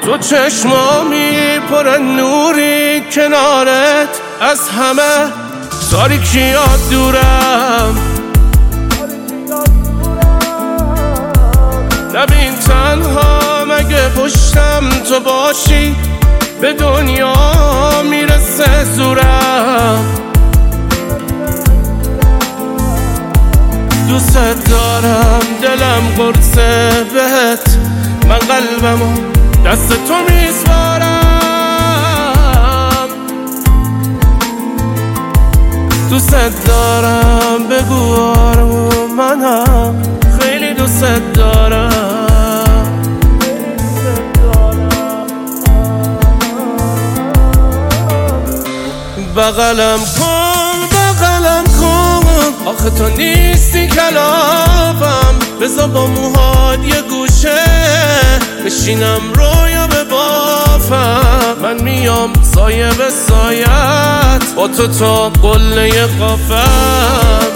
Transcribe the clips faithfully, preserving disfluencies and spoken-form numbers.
تو چشمامی پر نوری کنارت، از همه تاریکیات دورم. نبین تنها مگه پشتم تو باشی، به دنیا میرسه زورم. دوست دارم دلم قرصه بهت، من قلبمو دست تو میسپارم. دوست دارم بگو آره منم خیلی دوست دارم. بغلم کن بغلم کن، آخه تو نیستی کلافم. بذار با موهات یه گوشه بشینم رویا به بافم. من میام سایه به سایت، با تو تا قله قافم.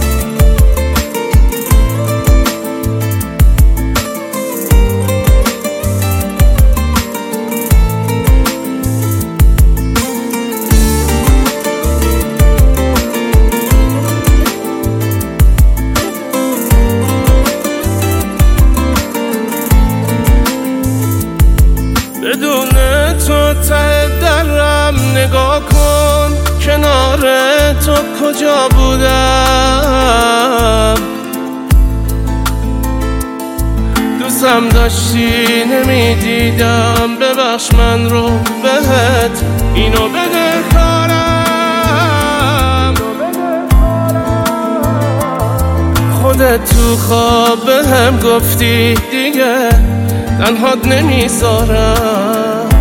بدون تو ته درم نگاه کن، کنار تو کجا بودم. دوستم داشتی نمیدیدم، ببخش من رو بهت اینو بده کارم. خودت تو خواب بهم گفتی دیگه تنهات نمیذارم.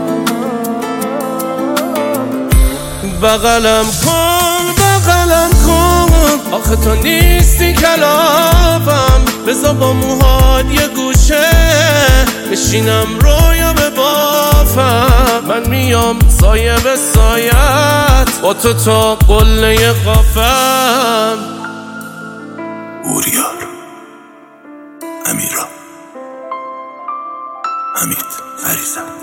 بغلم کن بغلم کن، آخه تو نیستی کلافم. بذار با موهات یه گوشه بشینم رویا به بافم. من میام سایه به سایت، با تو تا قله قافم. بوریار، امیرا، حمید، عریضم.